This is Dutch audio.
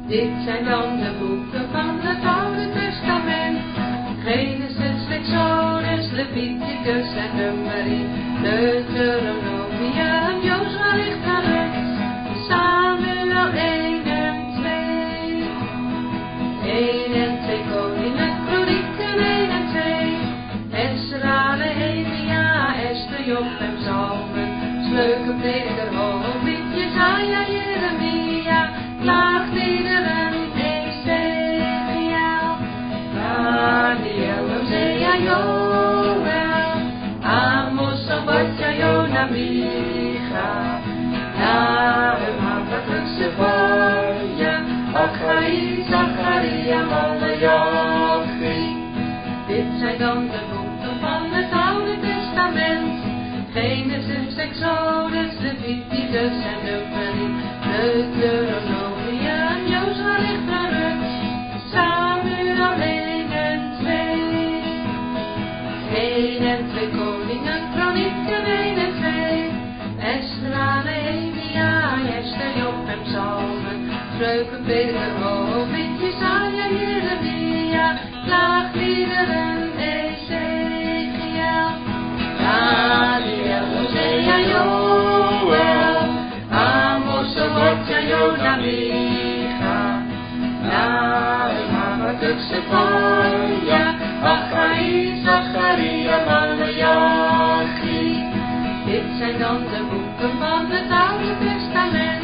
Dit zijn dan de boeken van het Oude Testament. Genesis, Exodus, Leviticus en Numeri, Deuteronomium, Jozua, Richter, Rut, Samuel 1 en 2. 1 en 2 Koningen, Kronieken 1 en 2. Esra, Nehemia, Esther, Job en Psalmen, Spreuken, Prediker, Hooglied, Jesaja, Jeremia, Klaagliederen, Ezekiel, Daniel, Hosea, Joël, Amos, Obadja, Jona, Micha, Nahum, Habakuk, Sephorja, Achaï, Zacharia, Maleachi. Dit zijn dan de boeken van het Oude Testament. Genesis, Exodus, Leviticus en Numeri, Deuteronomium, Jozua, Richter, Rut, Samuel 1 en 2. 1 en 2 Koningen, Kronieken 1 en 2. Esra, Nehemia, Esther, Job en Psalmen, Spreuken, Prediker, Hooglied, Jesaja, Jeremia, Klaagliederen, Ezekiel, Daniel, Hosea, Joël, Amos, Obadja, Jona, Micha, Nahum, Habakuk, Sephorja, Achaï, Zacharia, Maleachi. Dit zijn dan de boeken van het Oude Testament.